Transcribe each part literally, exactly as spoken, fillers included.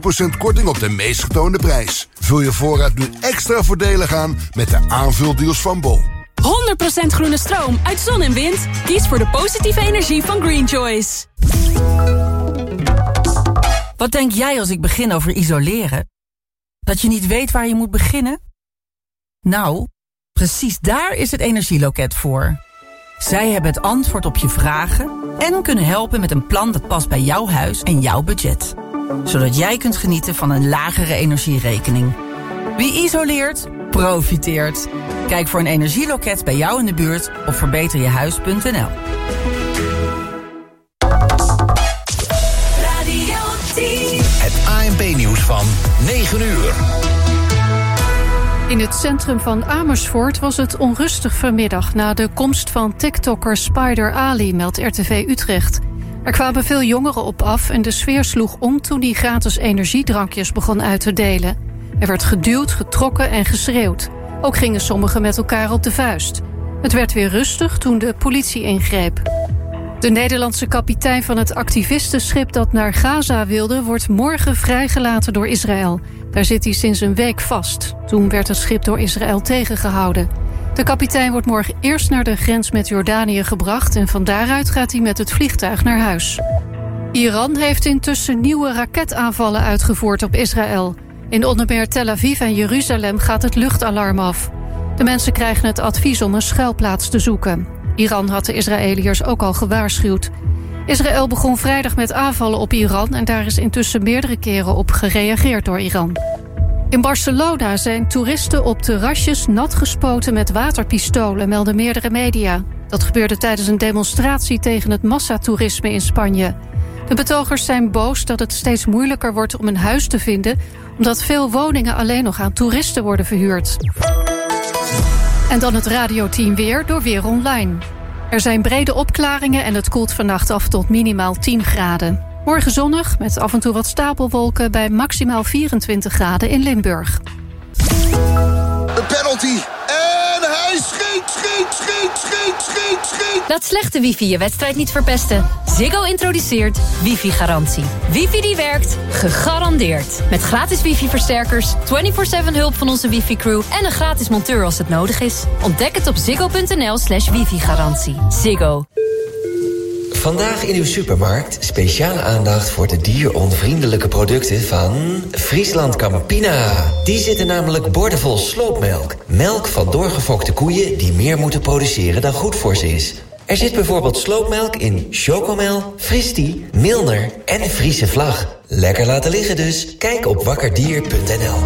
procent korting op de meest getoonde prijs. Vul je voorraad nu extra voordelig aan met de aanvuldeals van Bol. honderd procent groene stroom uit zon en wind. Kies voor de positieve energie van Green Choice. Wat denk jij als ik begin over isoleren? Dat je niet weet waar je moet beginnen? Nou, precies daar is het Energieloket voor. Zij hebben het antwoord op je vragen en kunnen helpen met een plan dat past bij jouw huis en jouw budget. Zodat jij kunt genieten van een lagere energierekening. Wie isoleert, profiteert. Kijk voor een energieloket bij jou in de buurt op verbeter je huis punt n l. Het A N P-nieuws van negen uur. In het centrum van Amersfoort was het onrustig vanmiddag na de komst van TikToker Spider Ali, meldt R T V Utrecht. Er kwamen veel jongeren op af en de sfeer sloeg om toen hij gratis energiedrankjes begon uit te delen. Er werd geduwd, getrokken en geschreeuwd. Ook gingen sommigen met elkaar op de vuist. Het werd weer rustig toen de politie ingreep. De Nederlandse kapitein van het activistenschip dat naar Gaza wilde, wordt morgen vrijgelaten door Israël. Daar zit hij sinds een week vast. Toen werd het schip door Israël tegengehouden. De kapitein wordt morgen eerst naar de grens met Jordanië gebracht en van daaruit gaat hij met het vliegtuig naar huis. Iran heeft intussen nieuwe raketaanvallen uitgevoerd op Israël. In onder meer Tel Aviv en Jeruzalem gaat het luchtalarm af. De mensen krijgen het advies om een schuilplaats te zoeken. Iran had de Israëliërs ook al gewaarschuwd. Israël begon vrijdag met aanvallen op Iran en daar is intussen meerdere keren op gereageerd door Iran. In Barcelona zijn toeristen op terrasjes nat gespoten met waterpistolen, melden meerdere media. Dat gebeurde tijdens een demonstratie tegen het massatoerisme in Spanje. De betogers zijn boos dat het steeds moeilijker wordt om een huis te vinden, omdat veel woningen alleen nog aan toeristen worden verhuurd. En dan het radioteam weer door Weer Online. Er zijn brede opklaringen en het koelt vannacht af tot minimaal tien graden. Morgen zonnig, met af en toe wat stapelwolken bij maximaal vierentwintig graden in Limburg. Een penalty. En hij schiet, schiet, schiet, schiet, schiet, schiet. Laat slechte wifi je wedstrijd niet verpesten. Ziggo introduceert wifi-garantie. Wifi die werkt, gegarandeerd. Met gratis wifi-versterkers, vierentwintig zeven hulp van onze wifi-crew en een gratis monteur als het nodig is. Ontdek het op ziggo.nl slash wifi-garantie. Ziggo. Vandaag in uw supermarkt speciale aandacht voor de dieronvriendelijke producten van Friesland Campina. Die zitten namelijk boordevol sloopmelk. Melk van doorgefokte koeien die meer moeten produceren dan goed voor ze is. Er zit bijvoorbeeld sloopmelk in Chocomel, Fristi, Milner en Friese Vlag. Lekker laten liggen dus. Kijk op wakkerdier punt n l.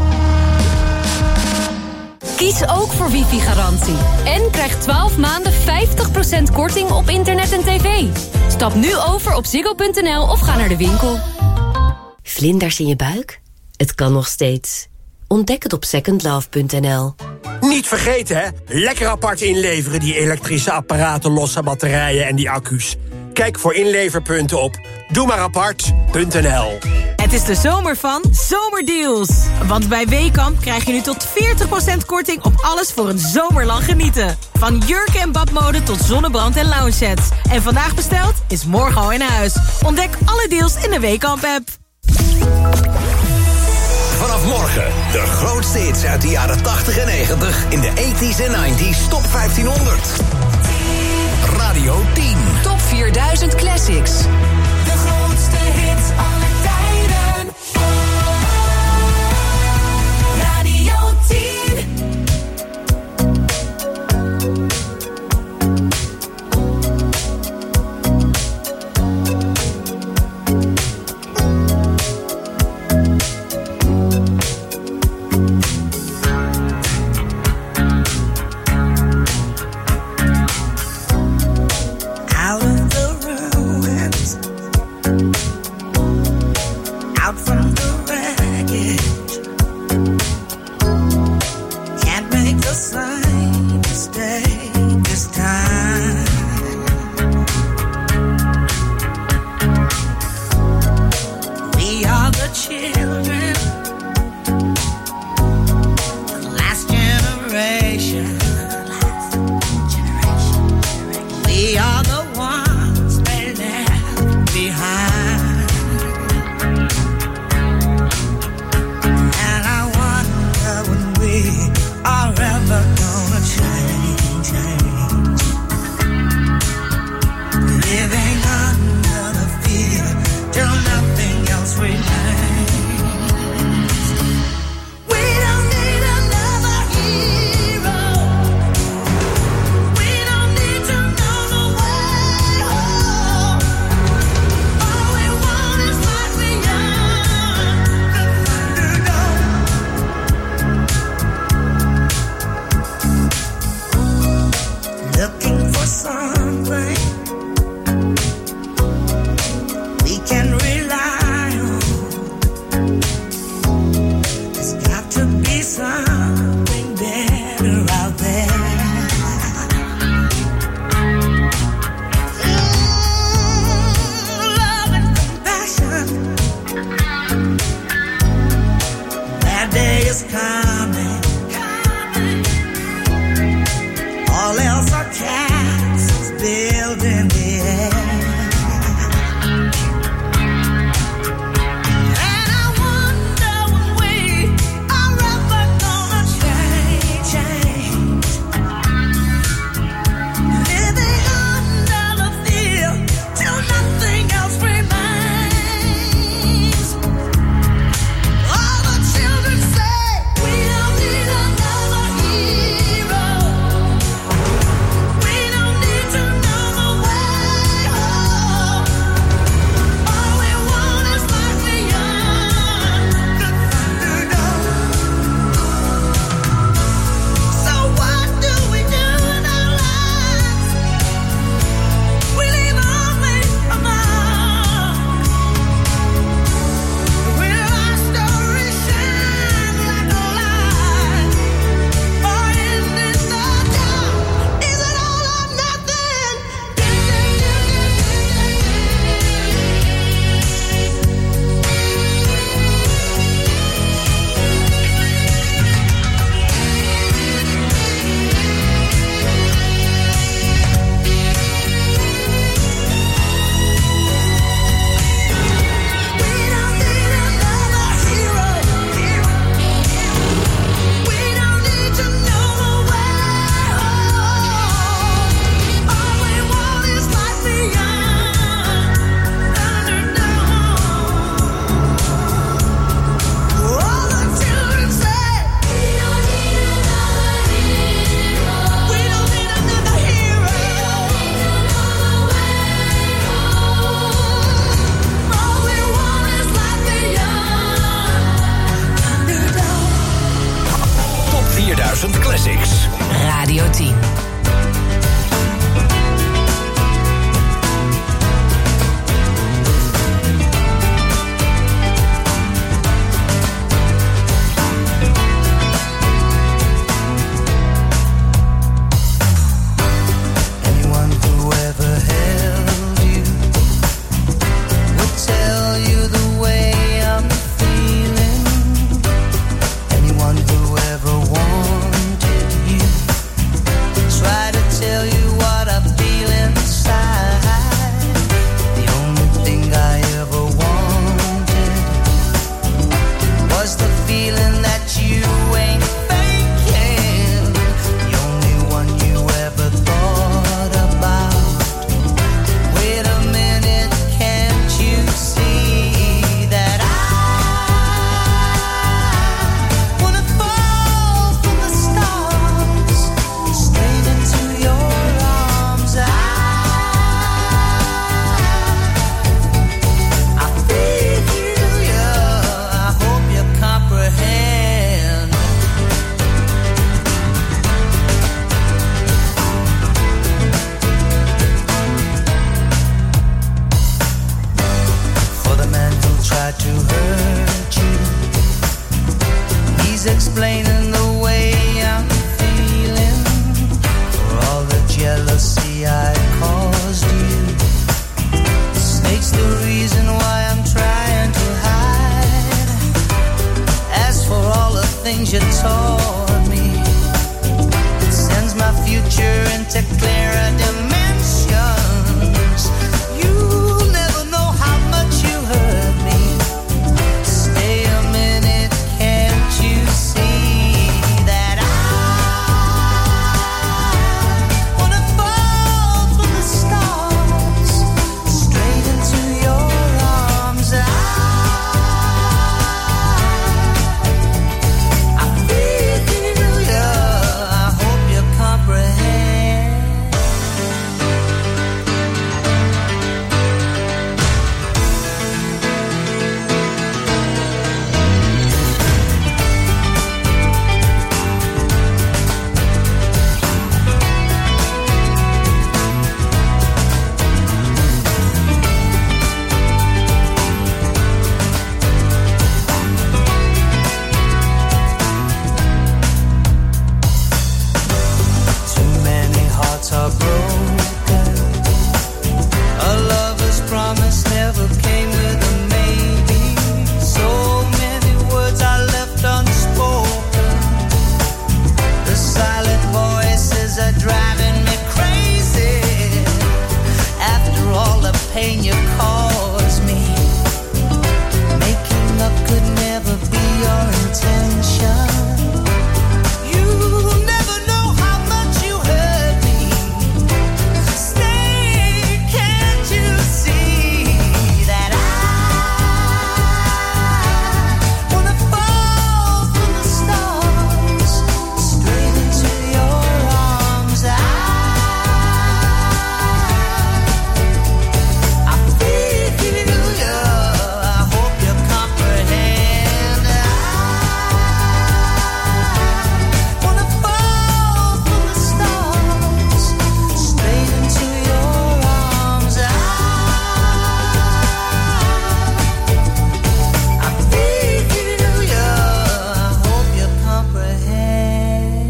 Kies ook voor wifi-garantie. En krijg twaalf maanden vijftig procent korting op internet en tv. Stap nu over op ziggo punt n l of ga naar de winkel. Vlinders in je buik? Het kan nog steeds. Ontdek het op second love punt n l. Niet vergeten, hè? Lekker apart inleveren, die elektrische apparaten, losse batterijen en die accu's. Kijk voor inleverpunten op doe maar apart punt n l. Het is de zomer van zomerdeals. Want bij Weekamp krijg je nu tot veertig procent korting op alles voor een zomerlang genieten. Van jurken en badmode tot zonnebrand en lounge sets. En vandaag besteld is morgen al in huis. Ontdek alle deals in de Weekamp-app. Vanaf morgen de grootste hits uit de jaren tachtig en negentig in de tachtiger en negentiger Top vijftienhonderd. Radio tien. Top vierduizend Classics. De grootste hits aller tijden. Radio tien. Out of the ruins is coming. All else are castles built in the air. And I wonder when we are ever gonna change, change. Living under the field till nothing else remains. All the children say we don't need another hero. We don't need to know the way home. All we want is life beyond the Thunderdome. So what do we do in our lives? We leave only a mark. Will our story shine like a light, or end in the dark? Is it all or nothing? We don't need another hero. We don't need to know the way home. All we want is life beyond Thunderdome. All the children say we don't need another hero. We don't need another hero. All we want is life beyond Thunderdome. Top vierduizend Classics. Radio tien. Anyone who ever held you would tell you the way I'm feeling. Anyone who ever wanted you try to tell you what I feel inside. The only thing I ever wanted was the feeling that you ain't faking. The only one you ever thought about. Wait a minute, can't you see that I wanna fall from the stars straight into your arms? I I feel you. I hope you comprehend. For the man who tried to hurt you, he's explaining the way I'm feeling. For all the jealousy I caused you, the snake's the reason why I'm trying to hide. As for all the things you taught me, it sends my future into clearer dimensions. You'll never know how much you hurt me. Stay a minute, can't you see that I wanna fall from the stars straight into your arms? I I feel you. I hope you comprehend.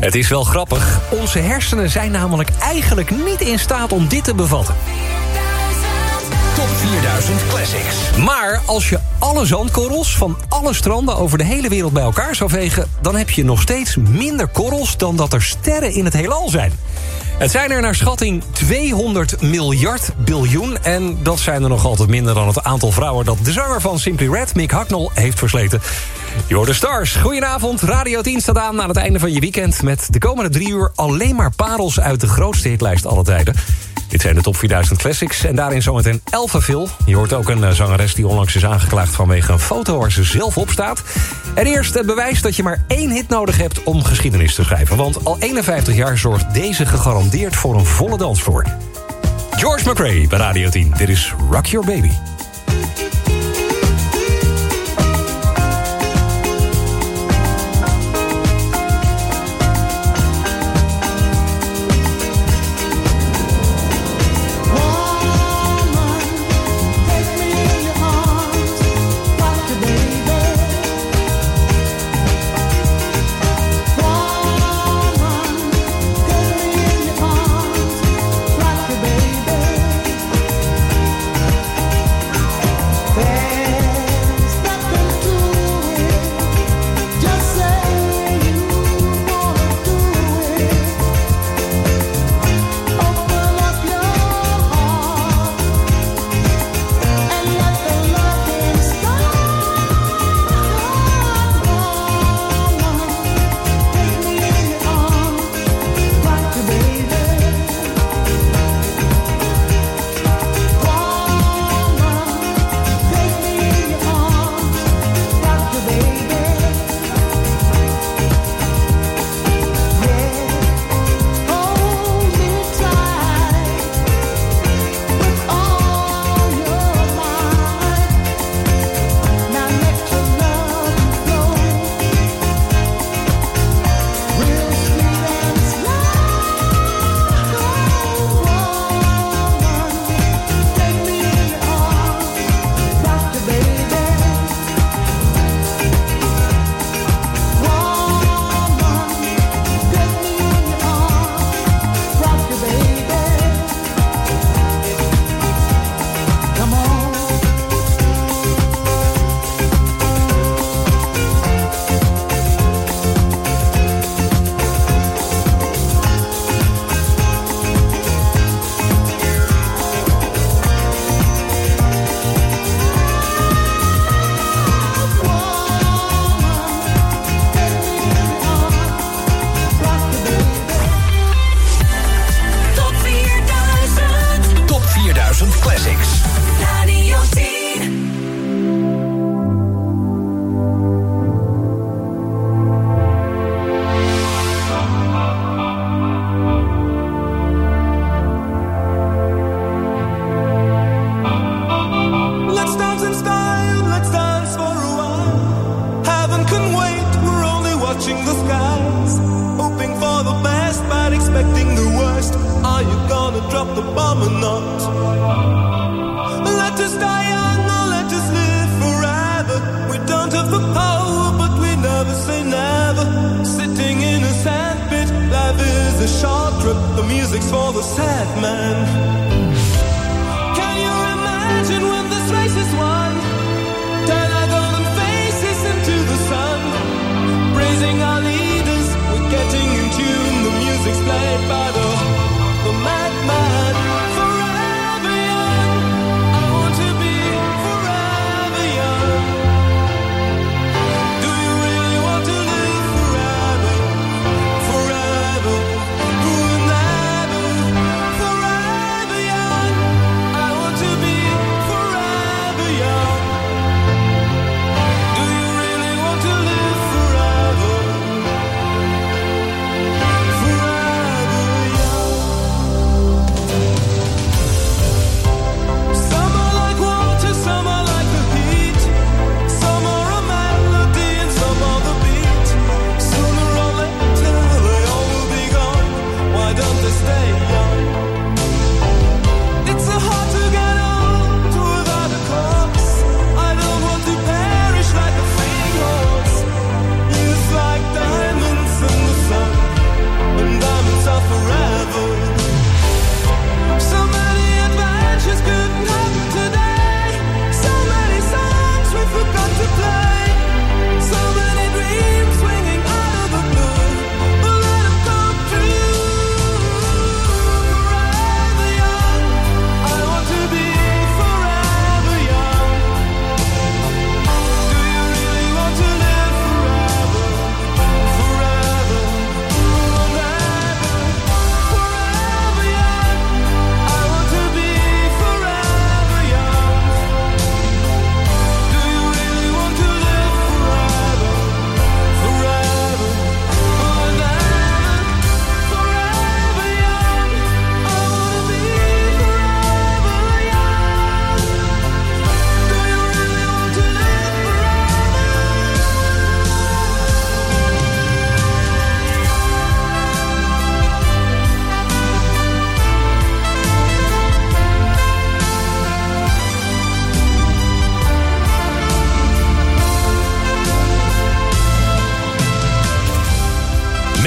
Het is wel grappig. Onze hersenen zijn namelijk eigenlijk niet in staat om dit te bevatten. Top vierduizend Classics. Maar als je alle zandkorrels van alle stranden over de hele wereld bij elkaar zou vegen, dan heb je nog steeds minder korrels dan dat er sterren in het heelal zijn. Het zijn er naar schatting tweehonderd miljard biljoen. En dat zijn er nog altijd minder dan het aantal vrouwen dat de zanger van Simply Red, Mick Hucknall, heeft versleten. You're the Stars. Goedenavond. Radio tien staat aan aan het einde van je weekend met de komende drie uur alleen maar parels uit de grootste hitlijst aller tijden. Dit zijn de Top vierduizend Classics en daarin zometeen Elfaville. Je hoort ook een zangeres die onlangs is aangeklaagd vanwege een foto waar ze zelf op staat. En eerst het bewijs dat je maar één hit nodig hebt om geschiedenis te schrijven. Want al eenenvijftig jaar zorgt deze gegarandeerd voor een volle dansvloer. George McRae bij Radio tien. Dit is Rock Your Baby.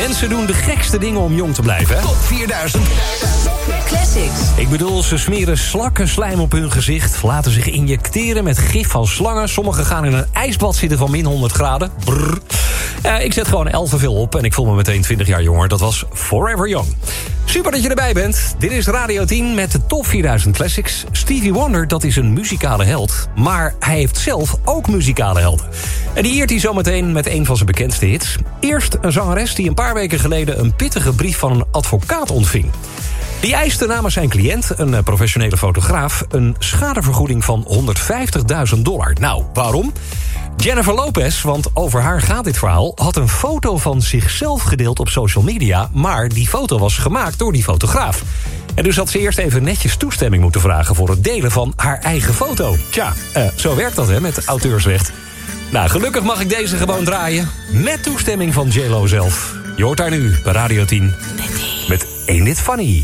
Mensen doen de gekste dingen om jong te blijven, hè? Top vierduizend Classics. Ik bedoel, ze smeren slakkenslijm op hun gezicht, laten zich injecteren met gif van slangen. Sommigen gaan in een ijsbad zitten van min honderd graden. Brrr. Uh, ik zet gewoon elfenveel op en ik voel me meteen twintig jaar jonger. Dat was Forever Young. Super dat je erbij bent. Dit is Radio tien met de Top vierduizend Classics. Stevie Wonder, dat is een muzikale held. Maar hij heeft zelf ook muzikale helden. En die eert hij zometeen met een van zijn bekendste hits. Eerst een zangeres die een paar weken geleden een pittige brief van een advocaat ontving. Die eiste namens zijn cliënt, een professionele fotograaf, een schadevergoeding van honderdvijftigduizend dollar. Nou, waarom? Jennifer Lopez, want over haar gaat dit verhaal, had een foto van zichzelf gedeeld op social media, maar die foto was gemaakt door die fotograaf. En dus had ze eerst even netjes toestemming moeten vragen voor het delen van haar eigen foto. Tja, uh, zo werkt dat hè, met auteursrecht. Nou, gelukkig mag ik deze gewoon draaien, met toestemming van J Lo zelf. Je hoort haar nu bij Radio tien met Ain't It Funny.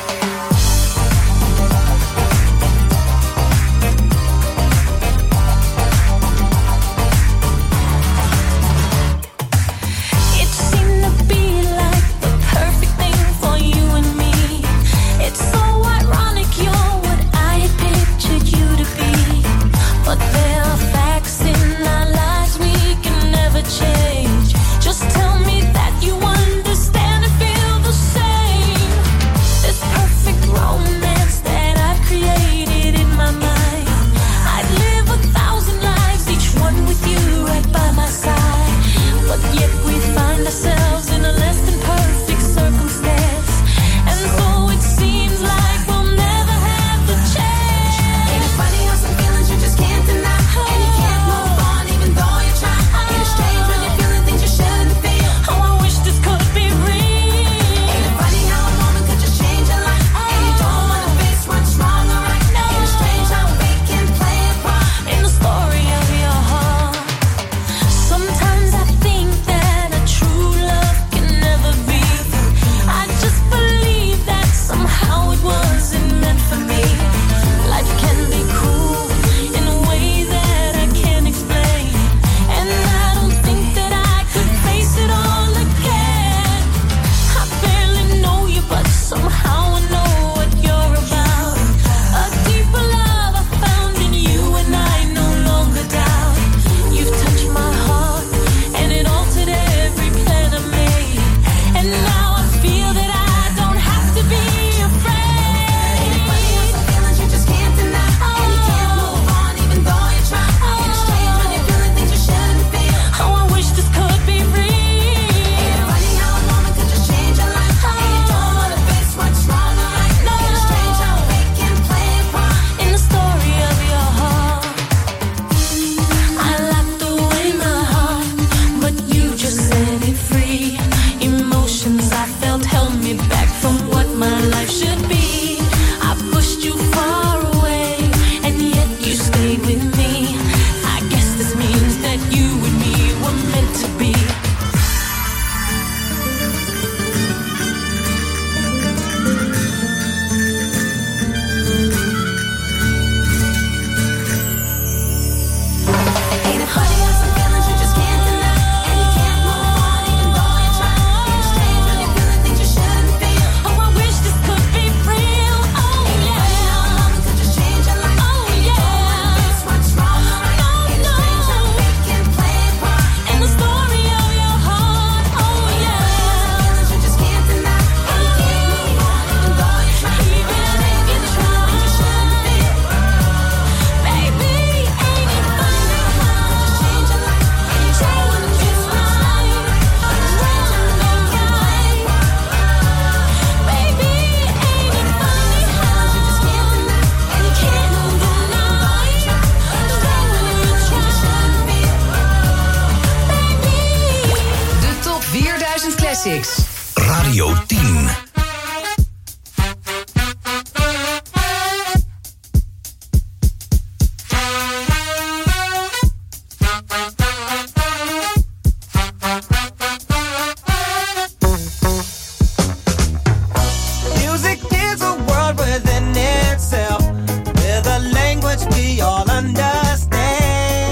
Radio tien.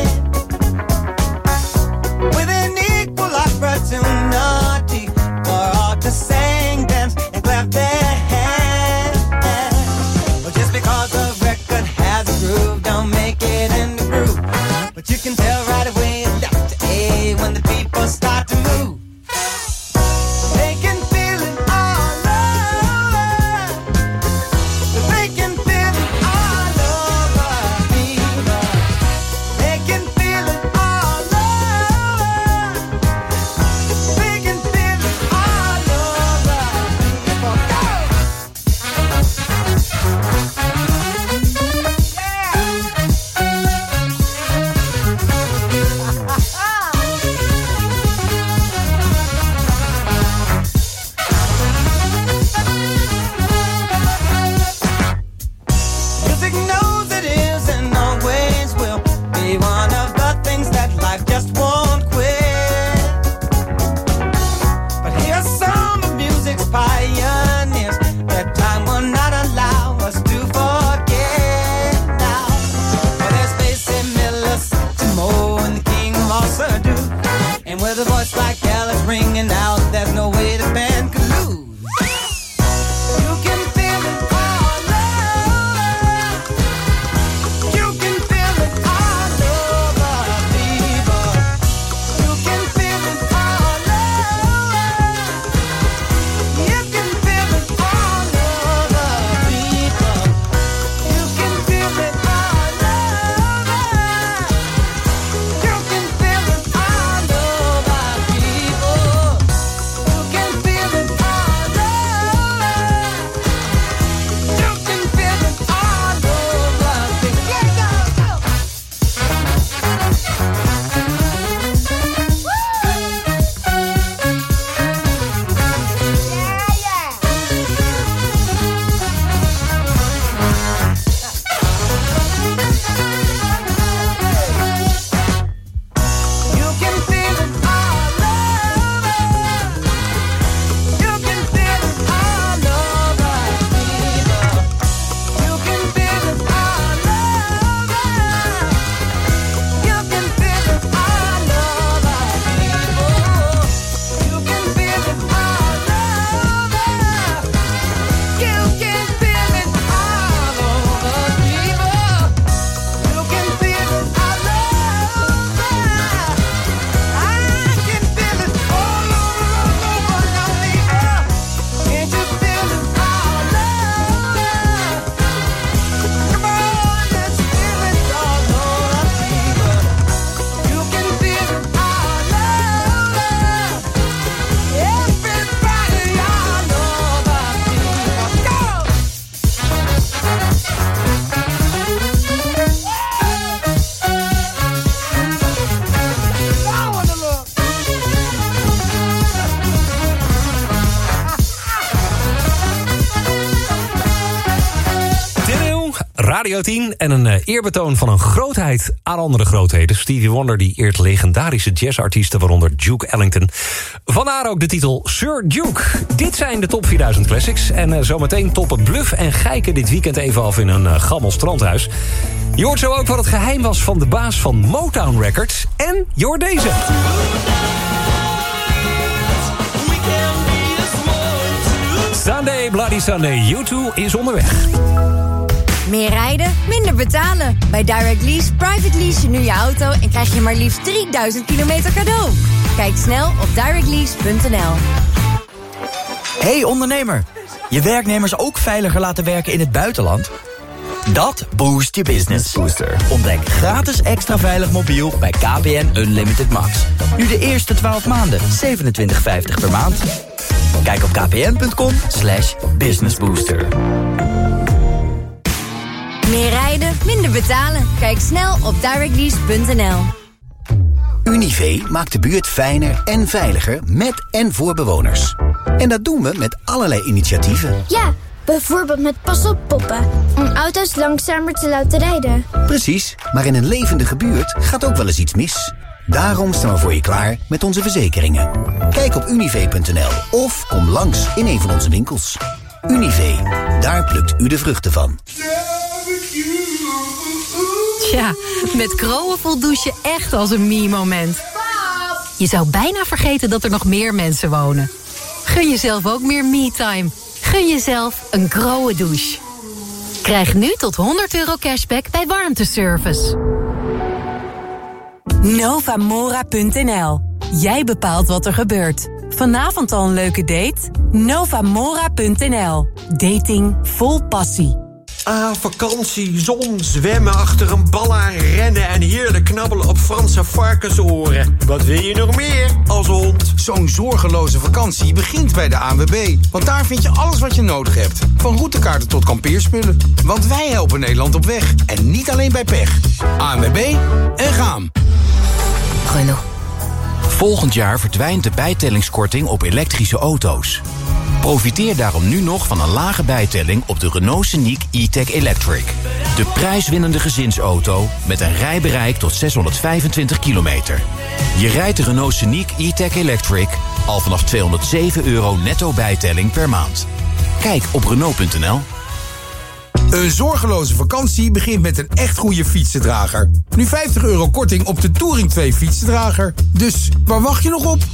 Opportunity for when the people start to move. They can feel it all over. They can feel it all over me. They can feel it all over. They can feel it all over people. Go! Music knows it is and always will be one of the things that life just won't quit. But here's some of music's pioneers that time will not allow us to forget now. Well, there's Basie Miller, Timo, and the King of all Surdo. And with a voice like Alice ringing out, there's no way the band could lose. You can feel it all over. You can feel it all over people. You can feel it all over. You can feel it all over people. You can feel it all over. You can feel it all over people. You can feel it all over. You can feel it all over people. Yeah, go, go. You can feel it all over. You can feel it all over people. You can feel it all over. You can feel it all over people. You can feel it all over. You can feel it all over people. You can feel it all over. I can feel it all over, all over now, people. Can't you feel it all over? Come on, let's feel it all over, people. You can feel it all over. Everybody all over, people. Go! Forward a little. Tiddew, Radio tien en een uh, eerbetoon van een grootheid aan andere grootheden. Stevie Wonder die eert legendarische jazzartiesten, waaronder Duke Ellington. Vandaar ook de titel Sir Duke. Dit zijn de top vierduizend classics. En uh, zometeen toppen Bluff en Gijken dit weekend even af in een uh, gammel strandhuis. Je hoort zo ook wat het geheim was van de baas van Motown Records. En je hoort deze. Sunday, Bloody Sunday, U twee is onderweg. Meer rijden, minder betalen. Bij Direct Lease private lease je nu je auto en krijg je maar liefst drieduizend kilometer cadeau. Kijk snel op direct lease punt n l. Hey ondernemer, je werknemers ook veiliger laten werken in het buitenland? Dat boost je business. Booster. Ontdek gratis extra veilig mobiel bij K P N Unlimited Max. Nu de eerste twaalf maanden, zevenentwintig vijftig per maand. Kijk op kpn.com slash businessbooster. Meer rijden, minder betalen. Kijk snel op direct lease punt n l. Univé maakt de buurt fijner en veiliger met en voor bewoners. En dat doen we met allerlei initiatieven. Ja, bijvoorbeeld met pas op poppen, om auto's langzamer te laten rijden. Precies, maar in een levendige buurt gaat ook wel eens iets mis. Daarom staan we voor je klaar met onze verzekeringen. Kijk op univé punt n l of kom langs in een van onze winkels. Univé, daar plukt u de vruchten van. Tja, met Kroon voelt douchen echt als een me-moment. Je zou bijna vergeten dat er nog meer mensen wonen. Gun jezelf ook meer me-time. Gun jezelf een Kroon douche. Krijg nu tot honderd euro cashback bij warmteservice. Novamora punt n l. Jij bepaalt wat er gebeurt. Vanavond al een leuke date? Novamora punt n l. Dating vol passie. Ah, vakantie, zon, zwemmen, achter een bal aan rennen... en heerlijk knabbelen op Franse varkensoren. Wat wil je nog meer als hond? Zo'n zorgeloze vakantie begint bij de A N W B. Want daar vind je alles wat je nodig hebt. Van routekaarten tot kampeerspullen. Want wij helpen Nederland op weg. En niet alleen bij pech. A N W B en gaan. Renault. Volgend jaar verdwijnt de bijtellingskorting op elektrische auto's. Profiteer daarom nu nog van een lage bijtelling op de Renault Scenic E-Tech Electric. De prijswinnende gezinsauto met een rijbereik tot zeshonderdvijfentwintig kilometer. Je rijdt de Renault Scenic E-Tech Electric al vanaf tweehonderdzeven euro netto bijtelling per maand. Kijk op Renault punt n l. Een zorgeloze vakantie begint met een echt goede fietsendrager. Nu vijftig euro korting op de Touring twee fietsendrager. Dus waar wacht je nog op?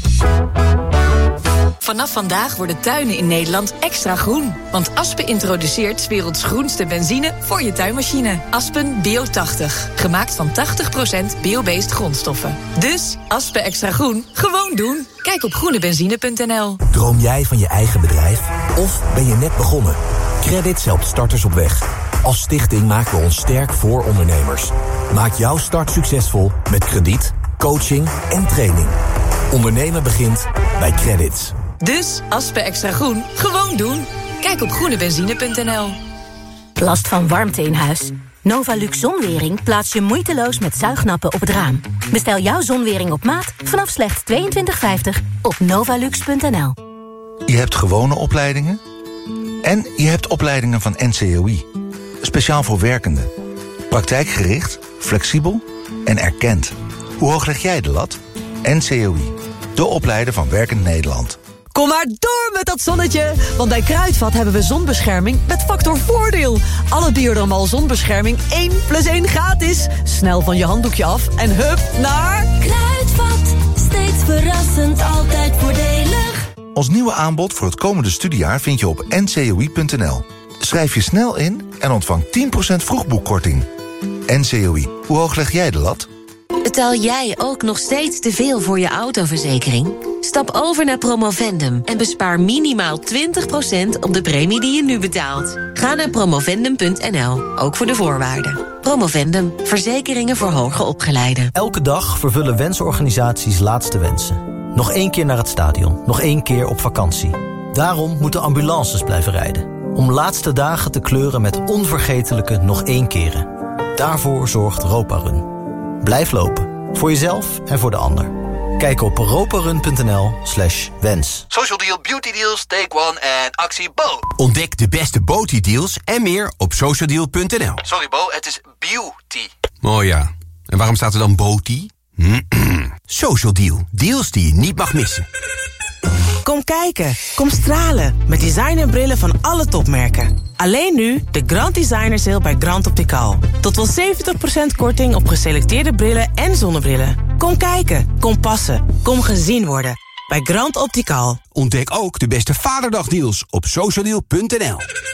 Vanaf vandaag worden tuinen in Nederland extra groen. Want Aspen introduceert 's werelds groenste benzine voor je tuinmachine. Aspen Bio tachtig. Gemaakt van tachtig procent bio-based grondstoffen. Dus Aspen extra groen, gewoon doen. Kijk op groene benzine punt n l. Droom jij van je eigen bedrijf? Of ben je net begonnen? Credits helpt starters op weg. Als stichting maken we ons sterk voor ondernemers. Maak jouw start succesvol met krediet, coaching en training. Ondernemen begint bij Credits. Dus Aspen extra groen, gewoon doen. Kijk op groene benzine punt n l. Last van warmte in huis? Novalux Zonwering plaats je moeiteloos met zuignappen op het raam. Bestel jouw zonwering op maat vanaf slechts tweeëntwintig vijftig op novalux punt n l. Je hebt gewone opleidingen en je hebt opleidingen van N C O I. Speciaal voor werkenden. Praktijkgericht, flexibel en erkend. Hoe hoog leg jij de lat? N C O I, de opleider van Werkend Nederland. Kom maar door met dat zonnetje, want bij Kruidvat hebben we zonbescherming met factor voordeel. Alle Biodermal zonbescherming één plus één gratis. Snel van je handdoekje af en hup naar... Kruidvat, steeds verrassend, altijd voordelig. Ons nieuwe aanbod voor het komende studiejaar vind je op N C O I punt n l. Schrijf je snel in en ontvang tien procent vroegboekkorting. N C O I, hoe hoog leg jij de lat? Betaal jij ook nog steeds te veel voor je autoverzekering? Stap over naar Promovendum en bespaar minimaal twintig procent op de premie die je nu betaalt. Ga naar promovendum punt n l, ook voor de voorwaarden. Promovendum, verzekeringen voor hoger opgeleiden. Elke dag vervullen wensorganisaties laatste wensen. Nog één keer naar het stadion, nog één keer op vakantie. Daarom moeten ambulances blijven rijden. Om laatste dagen te kleuren met onvergetelijke nog één keren. Daarvoor zorgt Roparun. Blijf lopen, voor jezelf en voor de ander. Kijk op roparun punt n l slash wens. Social Deal, Beauty Deals, Take One en actie Bo. Ontdek de beste Beauty deals en meer op social deal punt n l. Sorry Bo, het is beauty. Oh ja, en waarom staat er dan Beauty? Social Deal, deals die je niet mag missen. Kom kijken, kom stralen met designerbrillen van alle topmerken. Alleen nu de Grand Designer Sale bij Grand Optical. Tot wel zeventig procent korting op geselecteerde brillen en zonnebrillen. Kom kijken, kom passen, kom gezien worden bij Grand Optical. Ontdek ook de beste Vaderdagdeals op social deal punt n l.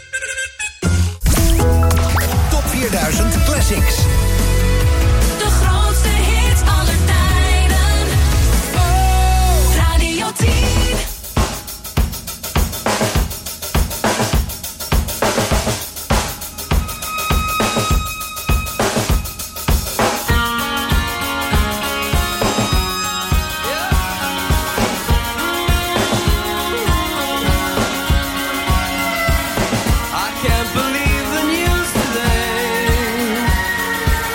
Top vierduizend Classics. De grootste hits aller tijden. Oh, Radio tien. I can't believe the news today.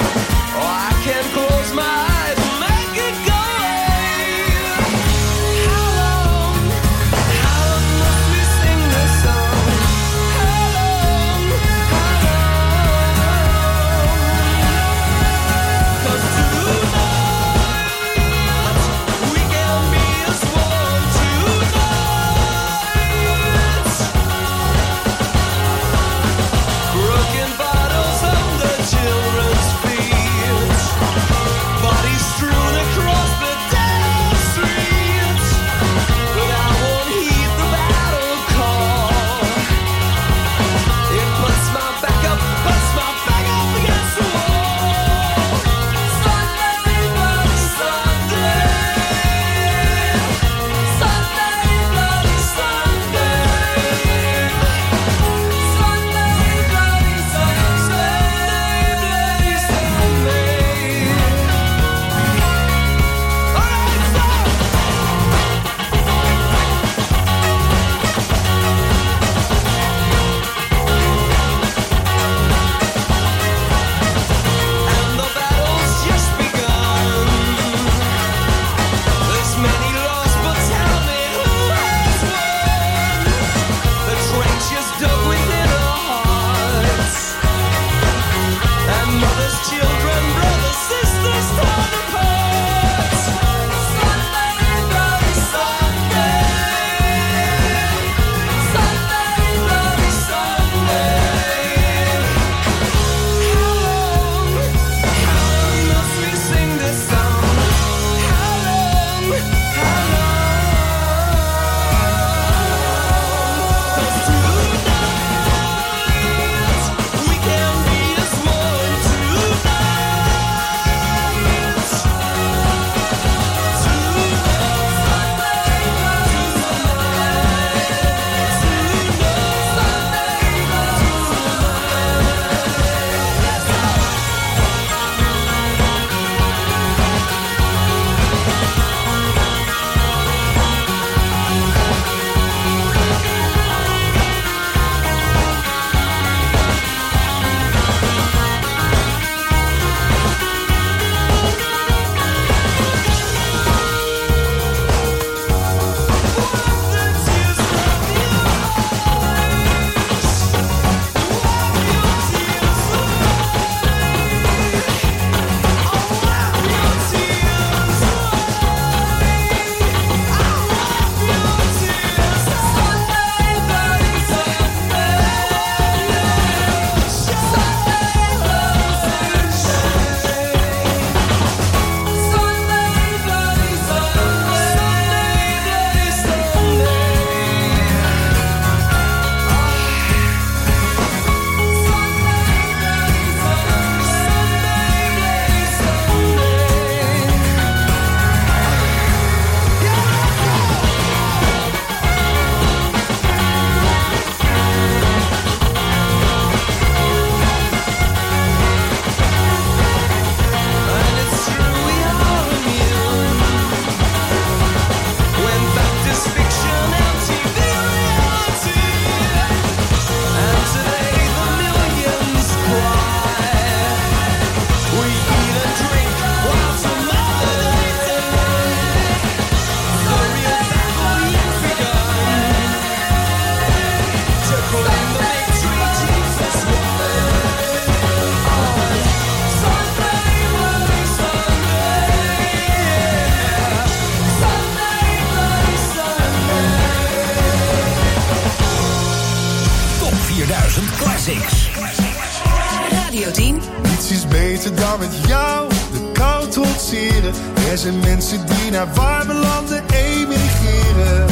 Classics. Radio tien. Niets is beter dan met jou de kou trotseren. Er zijn mensen die naar warme landen emigreren.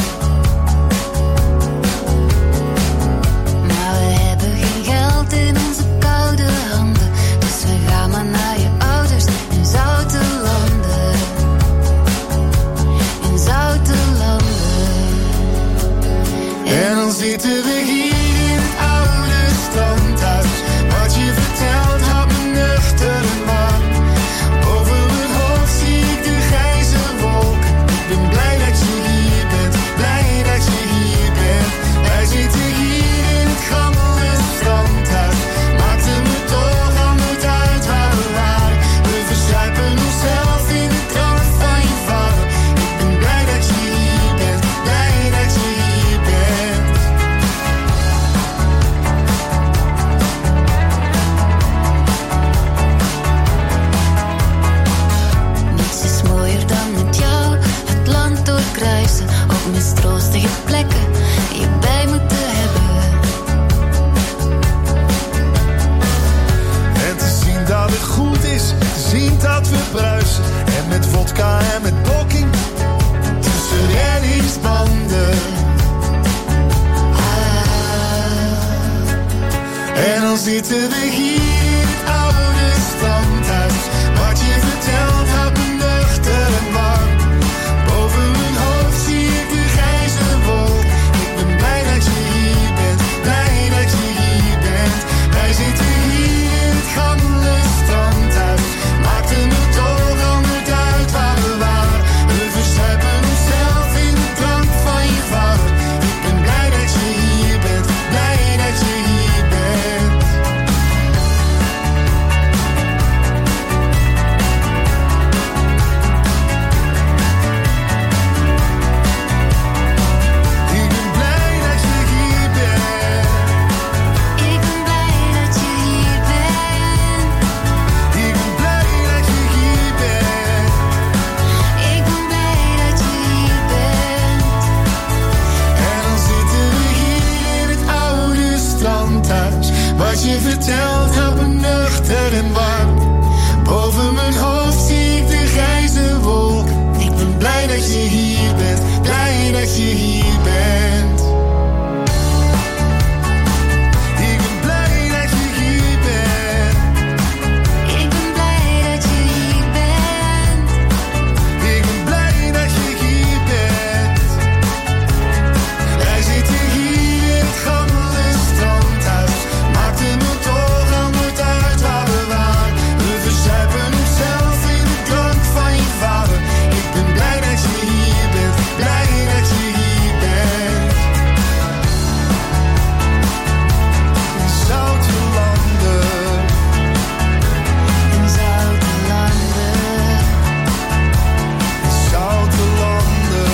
Maar we hebben geen geld in onze koude handen. Dus we gaan maar naar je ouders in zoute landen. In zoute landen. En dan zitten we hier in het oude standhuis. Wat je vertelt houdt me nuchter en warm. Over mijn hoofd zie ik de grijze wolken. Ik ben blij dat je hier bent, blij dat je hier bent. Wij zitten hier in het gammele standhuis. Maakte me toch al nooit uit waar we waren. We verzuipen onszelf in de kracht van je vader. Ik ben blij dat je hier bent, blij dat je hier bent. Niets is mooier dan met jou het land doorkruisen. Op mistroostige plekken je bij moeten hebben. En te zien dat het goed is, te zien dat we bruisen. En met vodka en met blokking tussen reddingsbanden. Ah. En dan zitten we hier in het oude standhuis. Wat je vertelt houdt me nuchter en warm. Boven mijn hoofd zie ik de grijze wolk. Ik ben blij dat je hier bent, blij dat je hier bent. Wij zitten hier in het gammele standhuis. Maakte me toch al nooit uit waar we waren. We verzuipen onszelf in de drank van je vader. Ik ben blij dat je hier bent, blij dat je hier bent. Ik ben blij dat je hier bent. Ik ben blij dat je hier bent. Ik ben blij dat je hier bent. Ik ben blij dat je hier bent. En dan zitten we hier in het oude strandhuis. Wat je vertelt houdt me nuchter en warm. Boven mijn hoofd zie ik de grijze wolk. Ik ben blij dat je hier bent, blij dat je hier bent. Ik ben blij dat je hier bent. Ik ben blij dat je hier bent. Ik ben blij dat je hier bent. Wij zitten hier in het gammele strandhuis. Maakte me toch al nooit uit waar we waren. We verzuipen onszelf in de drank van je vader. Ik ben blij dat je hier bent, blij dat je hier bent. In zoute landen. In zoute landen. In zoute landen.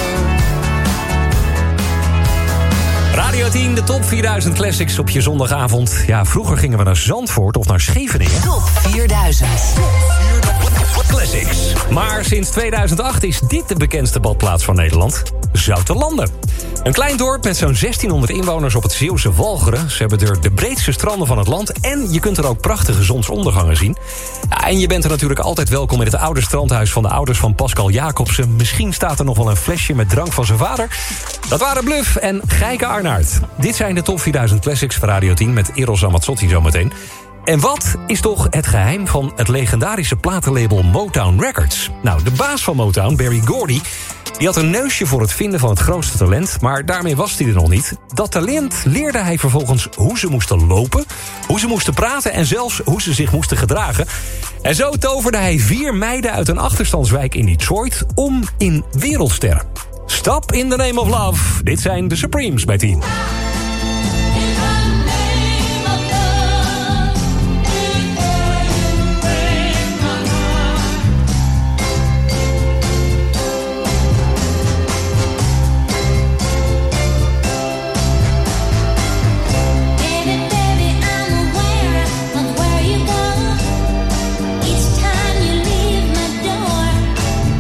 Radio tien, de top vierduizend Classics op je zondagavond. Ja, vroeger gingen we naar Zandvoort of naar Scheveningen. Top vierduizend. Classics. Maar sinds tweeduizend acht is dit de bekendste badplaats van Nederland. Zoutelanden. Een klein dorp met zo'n zestienhonderd inwoners op het Zeeuwse Walcheren. Ze hebben er de breedste stranden van het land. En je kunt er ook prachtige zonsondergangen zien. Ja, en je bent er natuurlijk altijd welkom in het oude strandhuis van de ouders van Pascal Jacobsen. Misschien staat er nog wel een flesje met drank van zijn vader. Dat waren Bluff en Gijke Arnaert. Dit zijn de top vierduizend Classics van Radio tien met Eros Ramazzotti zometeen. En wat is toch het geheim van het legendarische platenlabel Motown Records? Nou, de baas van Motown, Berry Gordy, die had een neusje voor het vinden van het grootste talent, maar daarmee was hij er nog niet. Dat talent leerde hij vervolgens hoe ze moesten lopen, hoe ze moesten praten en zelfs hoe ze zich moesten gedragen. En zo toverde hij vier meiden uit een achterstandswijk in Detroit om in wereldsterren. Stop in the name of love. Dit zijn de Supremes bij tien.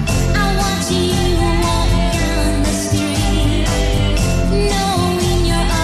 You walk down the street, knowing you're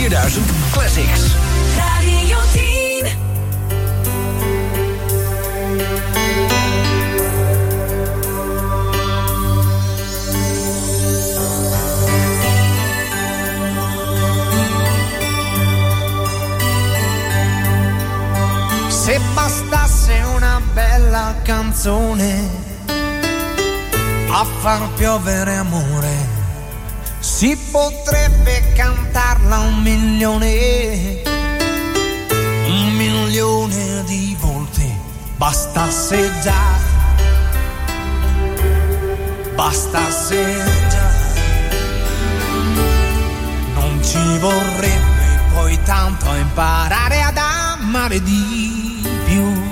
vierduizend Classics. Radio tien. Se bastasse una bella canzone a far piovere amore, si potrebbe cantarla un milione, un milione di volte. Bastasse già, bastasse già, non ci vorrebbe poi tanto a imparare ad amare di più.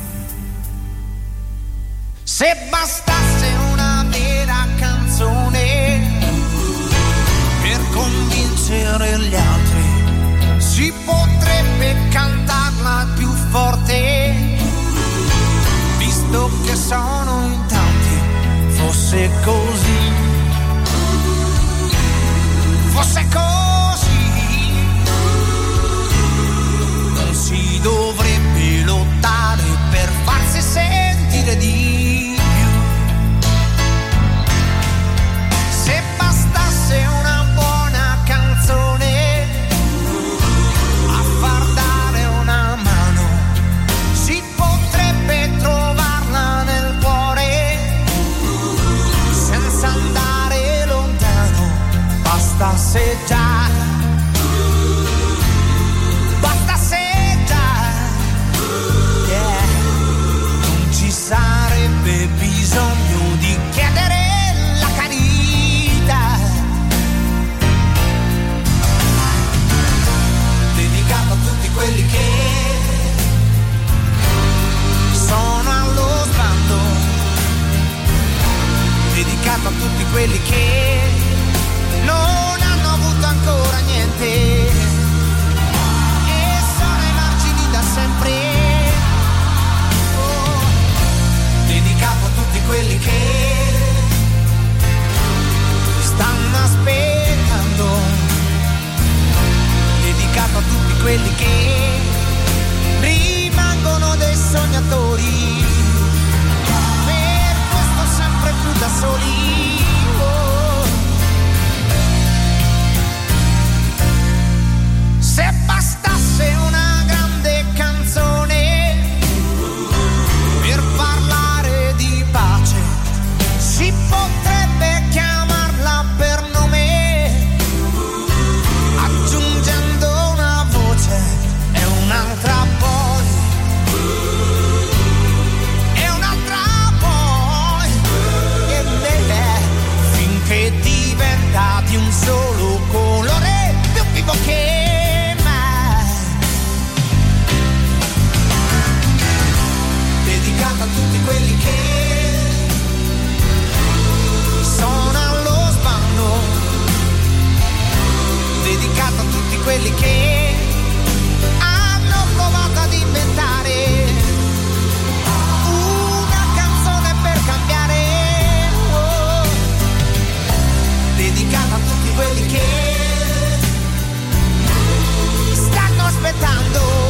Se bastasse una vera canzone per convincere gli altri, si potrebbe cantarla più forte, visto che sono in tanti. Fosse così, fosse così, non si dovrebbe lottare per farsi sentire di più. Se bastasse una buona canzone a far dare una mano, si potrebbe trovarla nel cuore senza andare lontano. Bastasse già, bastasse già, yeah. Non ci sarebbe bisogno di chiedere la carità, dedicato a tutti quelli che sono allo sbando, dedicato a tutti quelli che non hanno avuto ancora niente e sono ai margini da sempre. Oh, dedicato a tutti quelli che stanno aspettando, dedicato a tutti quelli che rimangono dei sognatori, per questo sempre più da soli. Se bastasse una grande canzone per parlare di pace, si potrebbe chiamarla per nome, aggiungendo una voce e un'altra poi, e un'altra poi, e beh, finché diventa di un solo colore più vivo che a tutti quelli che sono allo sbando, dedicato a tutti quelli che hanno provato ad inventare una canzone per cambiare, oh. Dedicato a tutti quelli che stanno aspettando,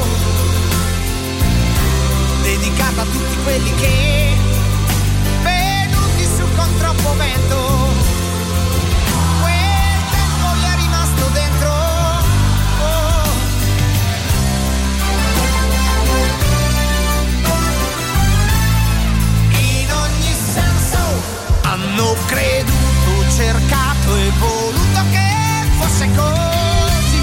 dedicato a tutti quelli che venuti su con troppo vento, quel tempo gli è rimasto dentro, oh. In ogni senso hanno creduto, cercato e voluto che fosse così,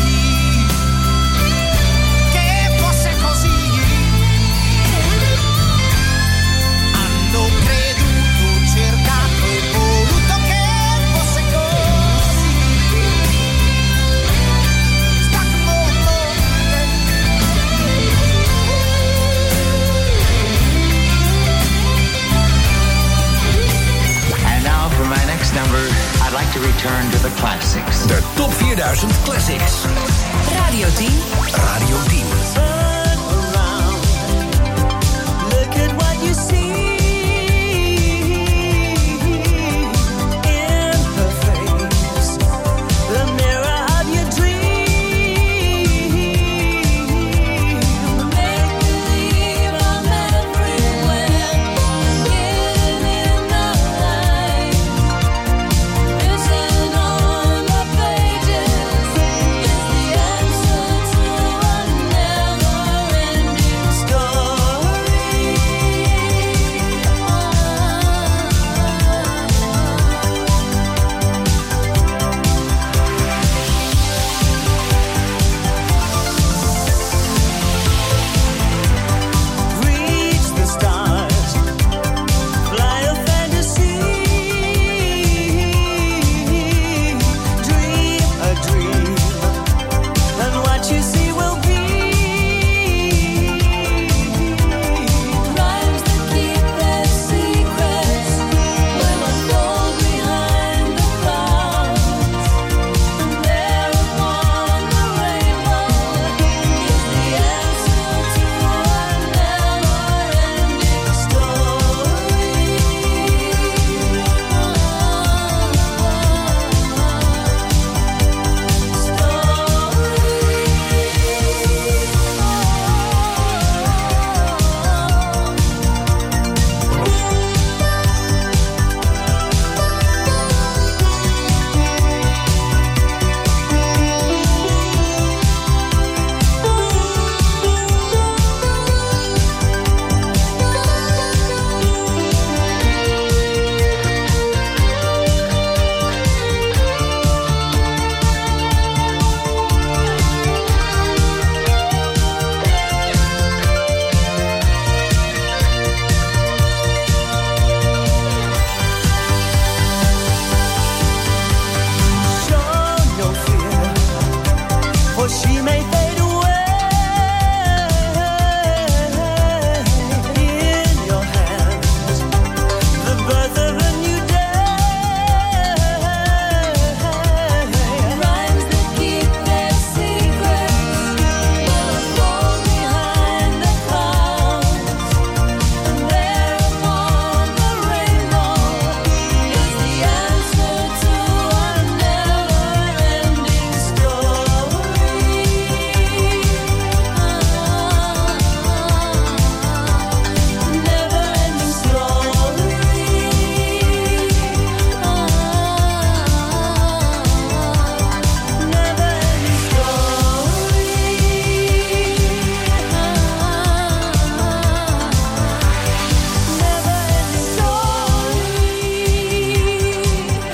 che fosse così. Hanno creduto, cercato e voluto che fosse così. Stuck mondo. And now for my next number, I'd like to return to the classics. De top vierduizend Classics. Radio tien. Radio tien. Look at what you see. In her face, the mirror of your dreams.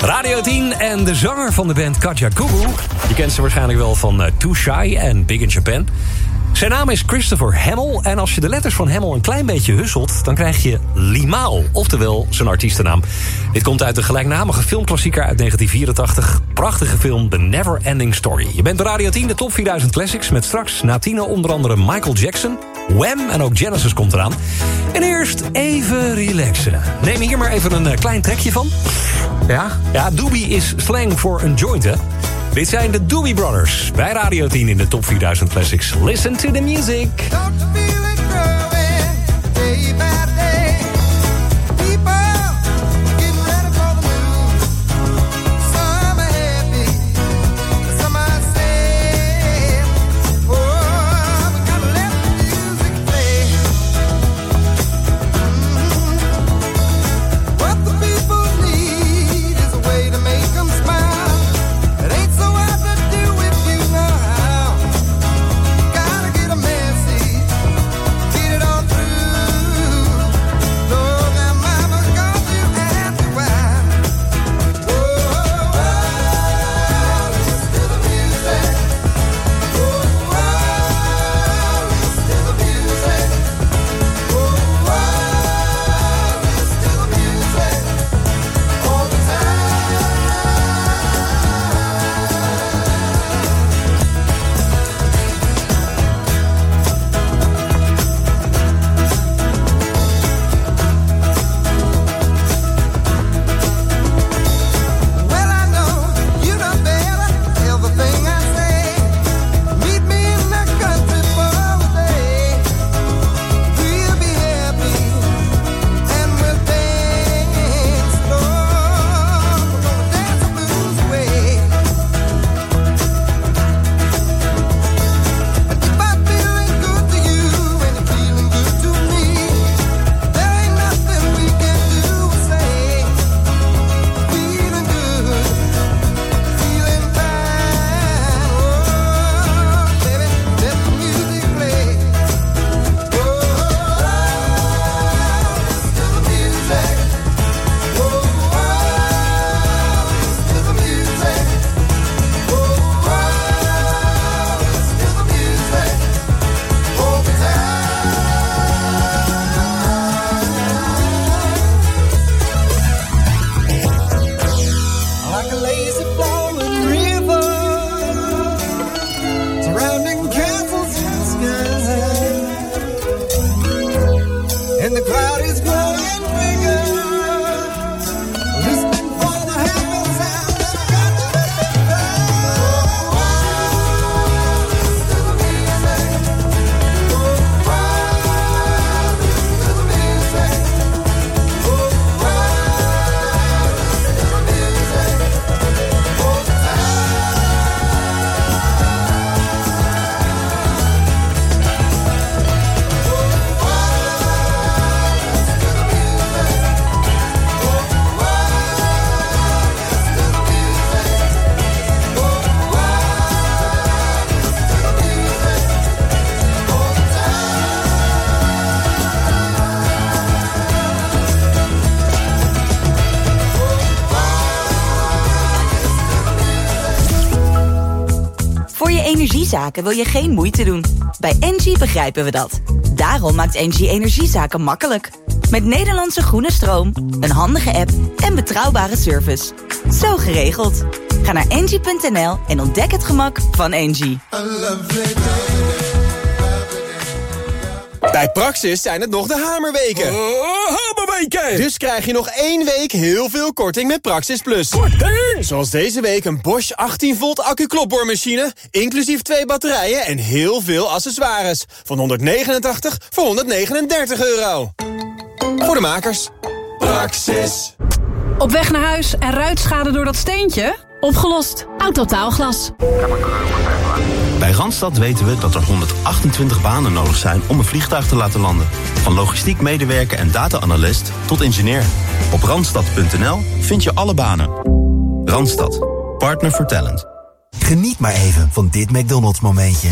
Radio tien en de zanger van de band Katja Kubu. Je kent ze waarschijnlijk wel van uh, Too Shy en Big in Japan. Zijn naam is Christopher Hamill. En als je de letters van Hamill een klein beetje husselt, dan krijg je Limaal. Oftewel zijn artiestennaam. Dit komt uit de gelijknamige filmklassieker uit negentien vierentachtig. Prachtige film The Never Ending Story. Je bent bij Radio tien, de top vierduizend Classics. Met straks na tienen onder andere Michael Jackson, Wham en ook Genesis komt eraan. En eerst even relaxen. Neem hier maar even een klein trekje van. Ja, ja, doobie is slang voor een joint, hè? Dit zijn de Doobie Brothers bij Radio tien in de top vierduizend Classics. Listen to the music. Energiezaken wil je geen moeite doen. Bij Engie begrijpen we dat. Daarom maakt Engie energiezaken makkelijk. Met Nederlandse groene stroom, een handige app en betrouwbare service. Zo geregeld. Ga naar engie punt n l en ontdek het gemak van Engie. Bij Praxis zijn het nog de hamerweken. Oh, hamerweken! Dus krijg je nog één week heel veel korting met Praxis Plus. Korting! Zoals deze week een Bosch achttien volt accu-klopboormachine, inclusief twee batterijen en heel veel accessoires. Van honderdnegenentachtig voor honderdnegenendertig euro. Voor de makers. Praxis. Op weg naar huis en ruitschade door dat steentje? Opgelost. Autotaalglas. Bij Randstad weten we dat er honderdachtentwintig banen nodig zijn om een vliegtuig te laten landen. Van logistiek medewerker en data-analyst tot ingenieur. Op randstad punt n l vind je alle banen. Randstad. Partner for talent. Geniet maar even van dit McDonald's momentje.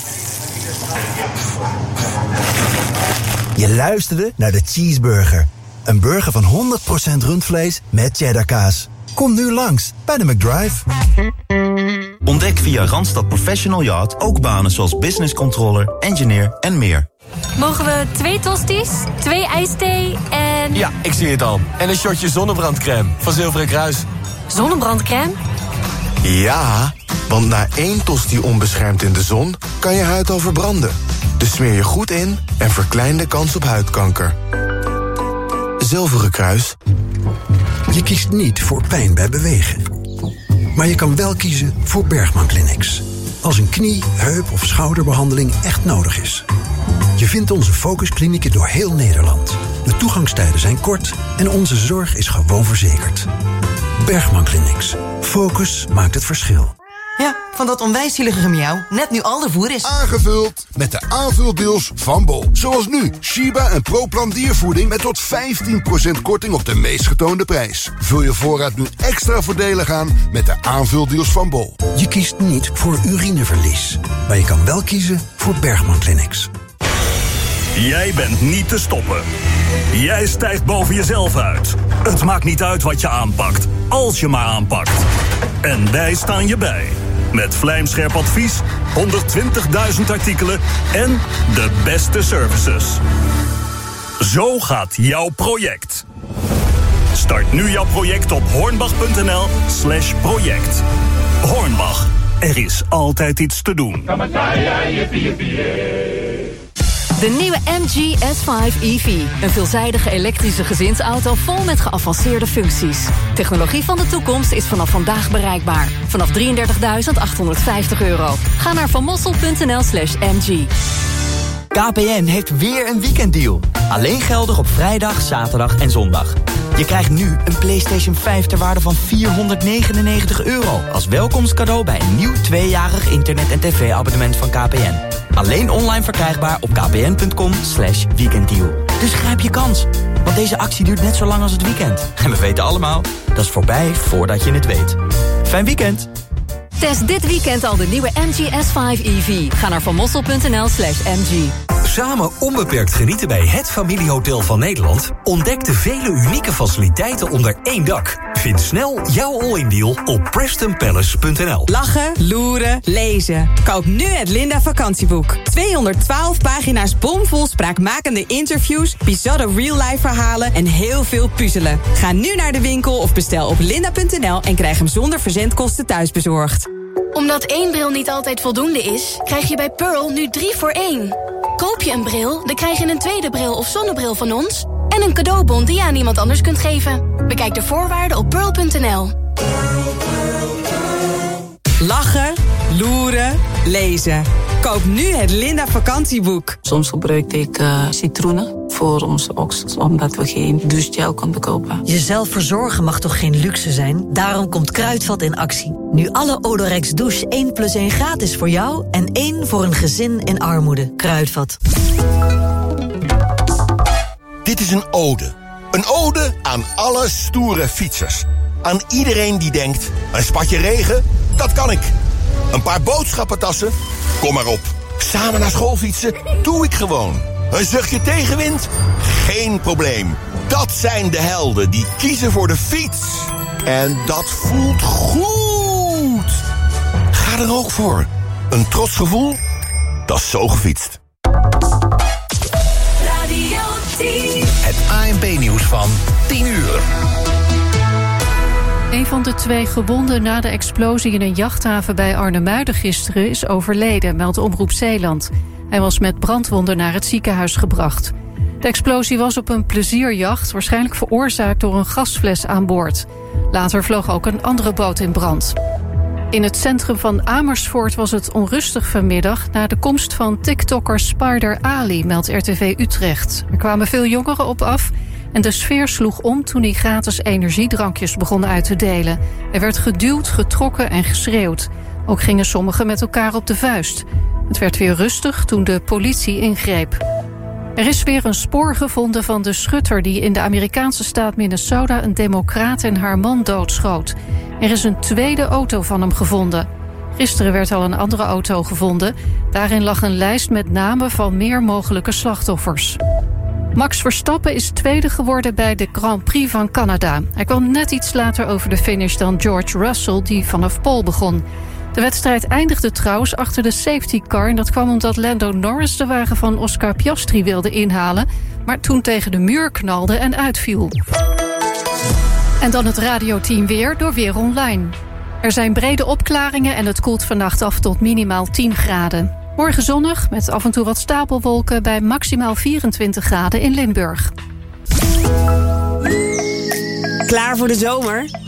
Je luisterde naar de Cheeseburger. Een burger van honderd procent rundvlees met cheddarkaas. Kom nu langs bij de McDrive. Ontdek via Randstad Professional Yacht ook banen zoals business controller, engineer en meer. Mogen we twee tosties, twee ijsthee en... Ja, ik zie het al. En een shotje zonnebrandcrème van Zilveren Kruis. Zonnebrandcrème? Ja, want na één tosti onbeschermd in de zon kan je huid al verbranden. Dus smeer je goed in en verklein de kans op huidkanker. Zilveren Kruis. Je kiest niet voor pijn bij bewegen. Maar je kan wel kiezen voor Bergman Clinics. Als een knie, heup of schouderbehandeling echt nodig is. Je vindt onze focusklinieken door heel Nederland. De toegangstijden zijn kort en onze zorg is gewoon verzekerd. Bergman Clinics. Focus maakt het verschil. Ja, van dat onwijs zielige gemiauw. Net nu al de voer is aangevuld met de aanvuldeals van Bol. Zoals nu, Shiba en ProPlan diervoeding met tot vijftien procent korting op de meest getoonde prijs. Vul je voorraad nu extra voordelig aan met de aanvuldeals van Bol. Je kiest niet voor urineverlies. Maar je kan wel kiezen voor Bergman Clinics. Jij bent niet te stoppen. Jij stijgt boven jezelf uit. Het maakt niet uit wat je aanpakt, als je maar aanpakt. En wij staan je bij. Met vlijmscherp advies, honderdtwintigduizend artikelen en de beste services. Zo gaat jouw project. Start nu jouw project op hornbach.nl slash project. Hornbach, er is altijd iets te doen. De nieuwe M G S vijf E V. Een veelzijdige elektrische gezinsauto vol met geavanceerde functies. Technologie van de toekomst is vanaf vandaag bereikbaar. Vanaf drieëndertigduizend achthonderdvijftig euro. Ga naar vanmossel.nl slash mg. K P N heeft weer een weekenddeal. Alleen geldig op vrijdag, zaterdag en zondag. Je krijgt nu een PlayStation vijf ter waarde van vierhonderdnegenennegentig euro... als welkomstcadeau bij een nieuw tweejarig internet- en tv-abonnement van K P N. Alleen online verkrijgbaar op kpn.com slash weekenddeal. Dus grijp je kans, want deze actie duurt net zo lang als het weekend. En we weten allemaal, dat is voorbij voordat je het weet. Fijn weekend! Test dit weekend al de nieuwe M G S vijf E V. Ga naar vanmossel.nl slash mg. Samen onbeperkt genieten bij het familiehotel van Nederland? Ontdek de vele unieke faciliteiten onder één dak. Vind snel jouw all-in deal op preston palace punt n l. Lachen, loeren, lezen. Koop nu het Linda vakantieboek. tweehonderdtwaalf pagina's bomvol spraakmakende interviews, bizarre real-life verhalen en heel veel puzzelen. Ga nu naar de winkel of bestel op linda punt n l en krijg hem zonder verzendkosten thuisbezorgd. Omdat één bril niet altijd voldoende is, krijg je bij Pearl nu drie voor één. Koop je een bril, dan krijg je een tweede bril of zonnebril van ons... en een cadeaubon die je aan iemand anders kunt geven. Bekijk de voorwaarden op pearl punt n l. Lachen, loeren, lezen. Koop nu het Linda vakantieboek. Soms gebruikte ik uh, citroenen voor onze oksels, omdat we geen douchegel konden kopen. Jezelf verzorgen mag toch geen luxe zijn? Daarom komt Kruidvat in actie. Nu alle Odorex douche één plus één gratis voor jou... en één voor een gezin in armoede. Kruidvat. Dit is een ode. Een ode aan alle stoere fietsers. Aan iedereen die denkt, een spatje regen, dat kan ik. Een paar boodschappentassen, kom maar op. Samen naar school fietsen, doe ik gewoon. Een zuchtje tegenwind, geen probleem. Dat zijn de helden die kiezen voor de fiets. En dat voelt goed. Ga er ook voor. Een trots gevoel, dat is zo gefietst. Radio tien. Het A N P-nieuws van tien uur. Een van de twee gewonden na de explosie in een jachthaven bij Arnhemuiden gisteren is overleden, meldt Omroep Zeeland. Hij was met brandwonden naar het ziekenhuis gebracht. De explosie was op een plezierjacht, waarschijnlijk veroorzaakt door een gasfles aan boord. Later vloog ook een andere boot in brand. In het centrum van Amersfoort was het onrustig vanmiddag na de komst van TikToker Spider Ali, meldt R T V Utrecht. Er kwamen veel jongeren op af en de sfeer sloeg om toen hij gratis energiedrankjes begon uit te delen. Er werd geduwd, getrokken en geschreeuwd. Ook gingen sommigen met elkaar op de vuist. Het werd weer rustig toen de politie ingreep. Er is weer een spoor gevonden van de schutter die in de Amerikaanse staat Minnesota een democraat en haar man doodschoot. Er is een tweede auto van hem gevonden. Gisteren werd al een andere auto gevonden. Daarin lag een lijst met namen van meer mogelijke slachtoffers. Max Verstappen is tweede geworden bij de Grand Prix van Canada. Hij kwam net iets later over de finish dan George Russell, die vanaf pole begon. De wedstrijd eindigde trouwens achter de safety car. En dat kwam omdat Lando Norris de wagen van Oscar Piastri wilde inhalen, maar toen tegen de muur knalde en uitviel. En dan het radioteam weer door Weer Online. Er zijn brede opklaringen en het koelt vannacht af tot minimaal tien graden. Morgen zonnig, met af en toe wat stapelwolken bij maximaal vierentwintig graden in Limburg. Klaar voor de zomer?